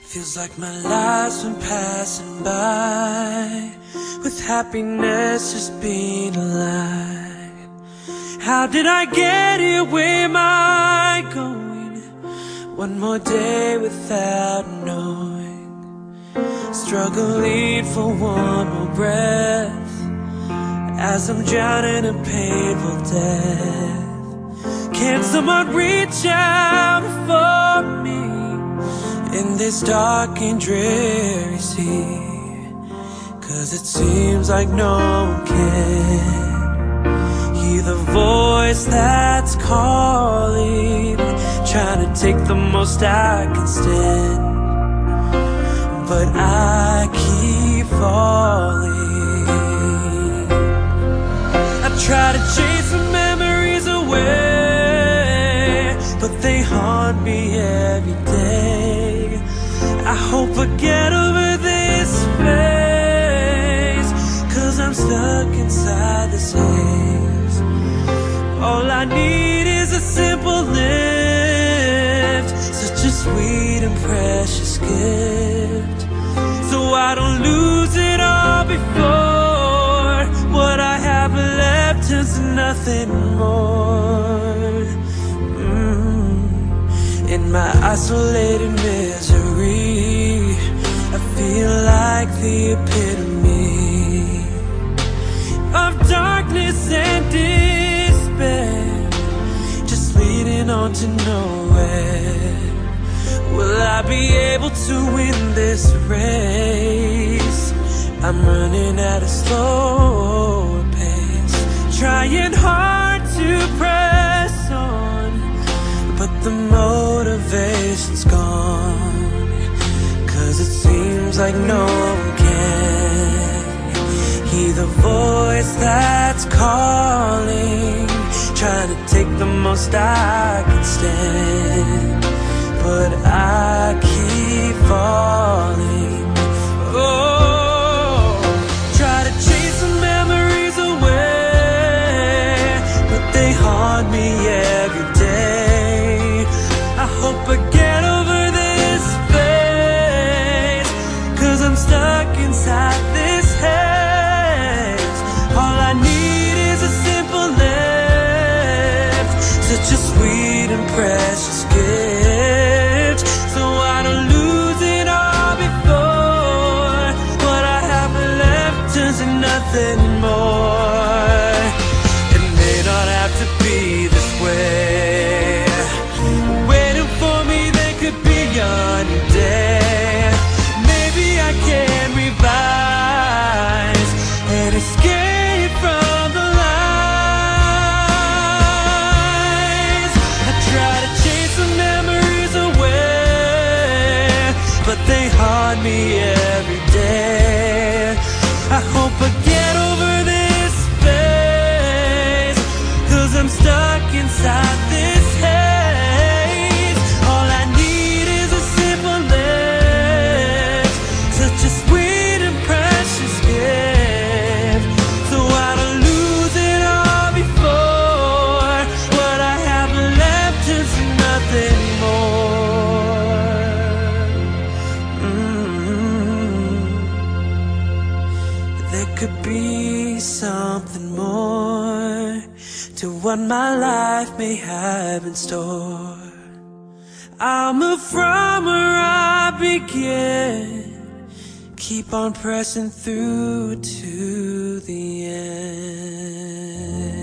Feels like my life's been passing by, with happiness just being a lie. How did I get here? Where am I going? One more day without knowing, struggling for one more breath, as I'm drowning in painful death. Can someone reach out for me in this dark and dreary sea? 'Cause it seems like no one can hear the voice that's calling, trying to take the most I can stand, but I keep falling. I try to chase the memories away, but they haunt me every day. I hope I get over this phase, 'cause I'm stuck inside this haze. All I need is a simple lift, such a sweet and precious gift, so I don't lose it all before what I have left is nothing more. In my isolated misery, I feel like the epitome of darkness and despair, just leading on to nowhere. Will I be able to win this race? I'm running at a slower pace, trying hard to press on, but the motivation's gone. 'Cause it seems like no one can hear the voice that's calling, trying to take the most I can stand, but I keep falling. Oh, try to chase the memories away, but they haunt me every day. I hope I get over this phase, 'cause I'm stuck inside this haze. All I need is a simple lift, such a sweet and precious gift, so I don't lose it all before what I have left is nothing more. It may not have to be this way. Waiting for me, there could be a new day. Maybe I can revise and escape from the lies. I try to chase the memories away, but they haunt me every day. I hope I get over this phase, 'cause I'm stuck inside this haze. All I need is a simple lift, such a sweet and precious gift, so I don't lose it all before what I have left is nothing more. There could be something more to what my life may have in store. I'll move from where I begin, keep on pressing through to the end.